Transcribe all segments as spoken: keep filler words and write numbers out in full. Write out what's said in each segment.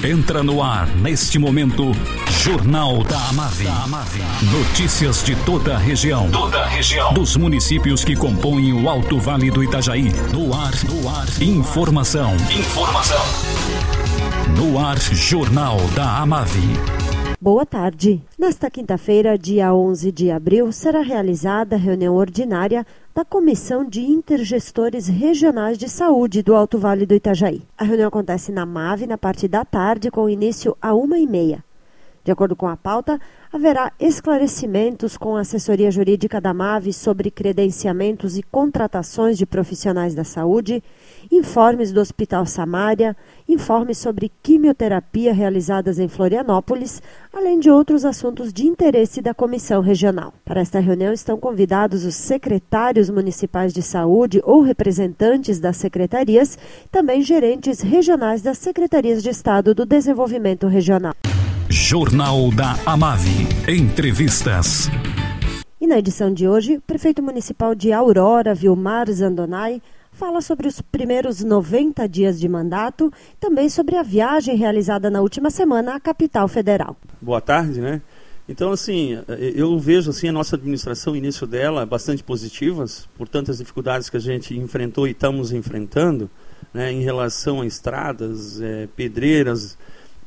Entra no ar, neste momento, Jornal da Amave. Notícias de toda a região. Toda a região. Dos municípios que compõem o Alto Vale do Itajaí. No ar, no ar. Informação. Informação. No ar, Jornal da Amave. Boa tarde. Nesta quinta-feira, dia onze de abril, será realizada a reunião ordinária da Comissão de Intergestores Regionais de Saúde do Alto Vale do Itajaí. A reunião acontece na Amave na parte da tarde, com início a uma e meia. De acordo com a pauta, haverá esclarecimentos com a assessoria jurídica da Amave sobre credenciamentos e contratações de profissionais da saúde, informes do Hospital Samária, informes sobre quimioterapia realizadas em Florianópolis, além de outros assuntos de interesse da Comissão Regional. Para esta reunião estão convidados os secretários municipais de saúde ou representantes das secretarias, também gerentes regionais das Secretarias de Estado do Desenvolvimento Regional. Jornal da Amave. Entrevistas. E na edição de hoje, o prefeito municipal de Aurora, Vilmar Zandonai, fala sobre os primeiros noventa dias de mandato, também sobre a viagem realizada na última semana à capital federal. Boa tarde, né? Então, assim, eu vejo assim, a nossa administração, o início dela, bastante positivas, por tantas dificuldades que a gente enfrentou e estamos enfrentando, né, em relação a estradas, é, pedreiras,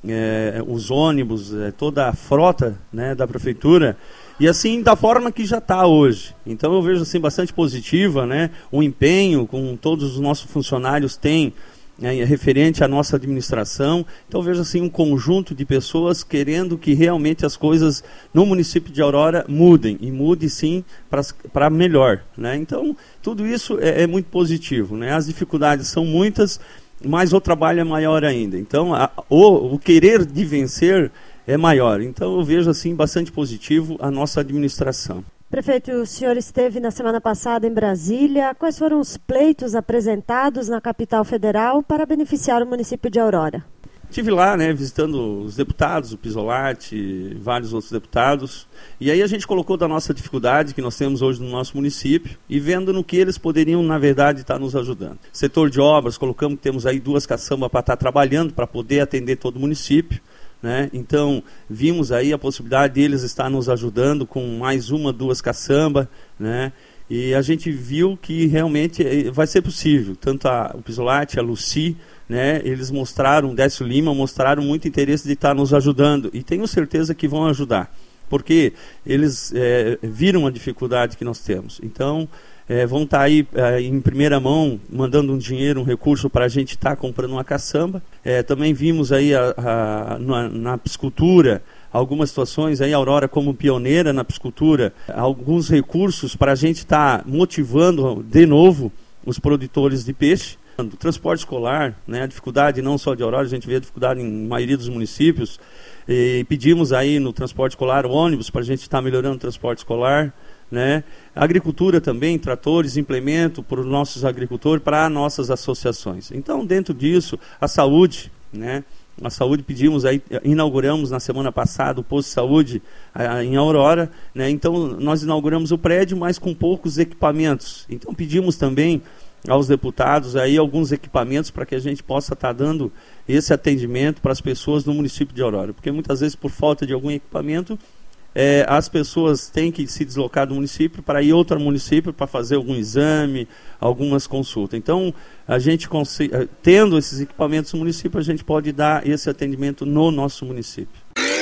É, os ônibus, é, toda a frota, né, da prefeitura, e assim da forma que já está hoje. Então eu vejo assim bastante positiva, né, o empenho com todos os nossos funcionários têm, né, referente à nossa administração. Então eu vejo assim um conjunto de pessoas querendo que realmente as coisas no município de Aurora mudem, e mude sim para melhor, né? Então tudo isso é, é muito positivo, né? As dificuldades são muitas, mas o trabalho é maior ainda. Então, a, o, o querer de vencer é maior. Então, eu vejo assim bastante positivo a nossa administração. Prefeito, o senhor esteve na semana passada em Brasília. Quais foram os pleitos apresentados na capital federal para beneficiar o município de Aurora? Estive lá, né, visitando os deputados, o Pisolatti, vários outros deputados, e aí a gente colocou da nossa dificuldade que nós temos hoje no nosso município e vendo no que eles poderiam, na verdade, estar nos ajudando. Setor de obras, colocamos que temos aí duas caçambas para estar trabalhando, para poder atender todo o município, né? Então, vimos aí a possibilidade deles estar nos ajudando com mais uma, duas caçambas, né? E a gente viu que realmente vai ser possível, tanto a, o Pisolatti, a Luci, né, eles mostraram, Décio Lima, mostraram muito interesse de estar nos ajudando, e tenho certeza que vão ajudar, porque eles é, viram a dificuldade que nós temos. Então, é, vão estar aí é, em primeira mão, mandando um dinheiro, um recurso para a gente estar comprando uma caçamba. É, também vimos aí a, a, na, na piscicultura, algumas situações, aí a Aurora como pioneira na piscicultura, alguns recursos para a gente estar motivando de novo os produtores de peixe. O transporte escolar, né, a dificuldade não só de Aurora, a gente vê a dificuldade em maioria dos municípios, e pedimos aí no transporte escolar ônibus para a gente estar melhorando o transporte escolar, né? A agricultura também, tratores, implemento para os nossos agricultores, para nossas associações. Então, dentro disso, a saúde, né? A saúde pedimos aí, inauguramos na semana passada o posto de saúde a, em Aurora, né? Então nós inauguramos o prédio, mas com poucos equipamentos. Então pedimos também aos deputados aí alguns equipamentos para que a gente possa estar dando esse atendimento para as pessoas no município de Aurora, porque muitas vezes por falta de algum equipamento é, as pessoas têm que se deslocar do município para ir a outro município para fazer algum exame, algumas consultas. Então a gente tendo esses equipamentos no município, a gente pode dar esse atendimento no nosso município.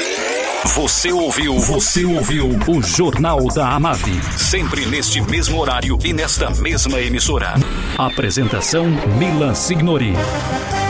Você ouviu, você ouviu o Jornal da Amave, sempre neste mesmo horário e nesta mesma emissora. Apresentação Milan Signori.